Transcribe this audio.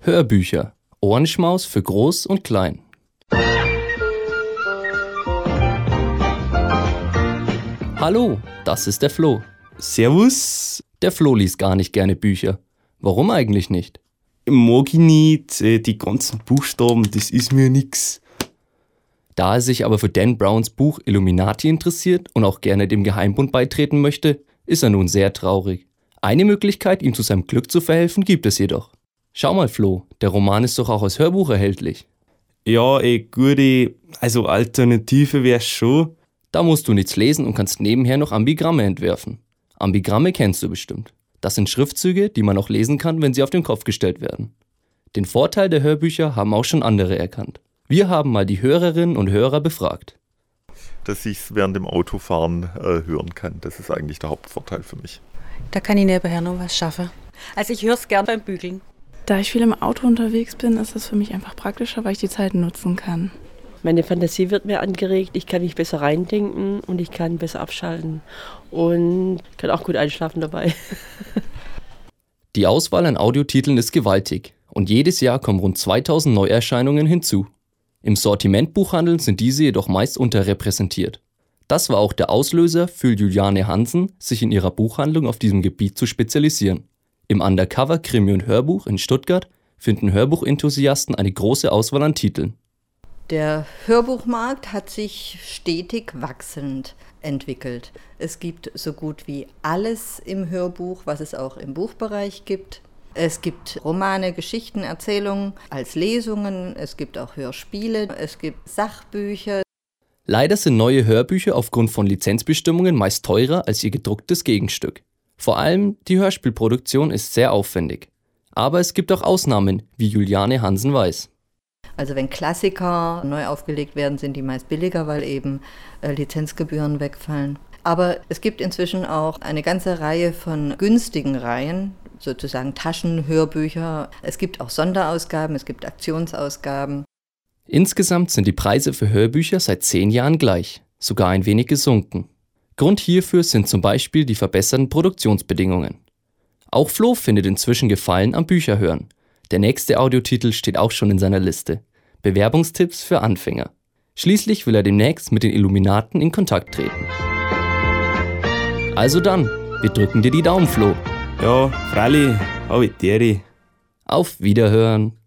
Hörbücher. Ohrenschmaus für Groß und Klein. Hallo, das ist der Flo. Servus. Der Flo liest gar nicht gerne Bücher. Warum eigentlich nicht? Mag ich nicht, die ganzen Buchstaben, das ist mir nix. Da er sich aber für Dan Browns Buch Illuminati interessiert und auch gerne dem Geheimbund beitreten möchte, ist er nun sehr traurig. Eine Möglichkeit, ihm zu seinem Glück zu verhelfen, gibt es jedoch. Schau mal, Flo, der Roman ist doch auch als Hörbuch erhältlich. Ja, gute, also Alternative wär's schon. Da musst du nichts lesen und kannst nebenher noch Ambigramme entwerfen. Ambigramme kennst du bestimmt. Das sind Schriftzüge, die man auch lesen kann, wenn sie auf den Kopf gestellt werden. Den Vorteil der Hörbücher haben auch schon andere erkannt. Wir haben mal die Hörerinnen und Hörer befragt. Dass ich es während dem Autofahren hören kann. Das ist eigentlich der Hauptvorteil für mich. Da kann ich nebenher noch was schaffen. Also ich höre es gern beim Bügeln. Da ich viel im Auto unterwegs bin, ist das für mich einfach praktischer, weil ich die Zeit nutzen kann. Meine Fantasie wird mir angeregt, ich kann mich besser reindenken und ich kann besser abschalten und kann auch gut einschlafen dabei. Die Auswahl an Audiotiteln ist gewaltig und jedes Jahr kommen rund 2000 Neuerscheinungen hinzu. Im Sortimentbuchhandel sind diese jedoch meist unterrepräsentiert. Das war auch der Auslöser für Juliane Hansen, sich in ihrer Buchhandlung auf diesem Gebiet zu spezialisieren. Im Undercover Krimi und Hörbuch in Stuttgart finden Hörbuchenthusiasten eine große Auswahl an Titeln. Der Hörbuchmarkt hat sich stetig wachsend entwickelt. Es gibt so gut wie alles im Hörbuch, was es auch im Buchbereich gibt. Es gibt Romane, Geschichten, Erzählungen als Lesungen, es gibt auch Hörspiele, es gibt Sachbücher. Leider sind neue Hörbücher aufgrund von Lizenzbestimmungen meist teurer als ihr gedrucktes Gegenstück. Vor allem die Hörspielproduktion ist sehr aufwendig. Aber es gibt auch Ausnahmen, wie Juliane Hansen weiß. Also wenn Klassiker neu aufgelegt werden, sind die meist billiger, weil eben Lizenzgebühren wegfallen. Aber es gibt inzwischen auch eine ganze Reihe von günstigen Reihen, sozusagen Taschenhörbücher. Es gibt auch Sonderausgaben, es gibt Aktionsausgaben. Insgesamt sind die Preise für Hörbücher seit 10 Jahren gleich, sogar ein wenig gesunken. Grund hierfür sind zum Beispiel die verbesserten Produktionsbedingungen. Auch Flo findet inzwischen Gefallen am Bücherhören. Der nächste Audiotitel steht auch schon in seiner Liste. Bewerbungstipps für Anfänger. Schließlich will er demnächst mit den Illuminaten in Kontakt treten. Also dann, wir drücken dir die Daumen, Flo. Ja, freilich, habe ich Dere. Auf Wiederhören.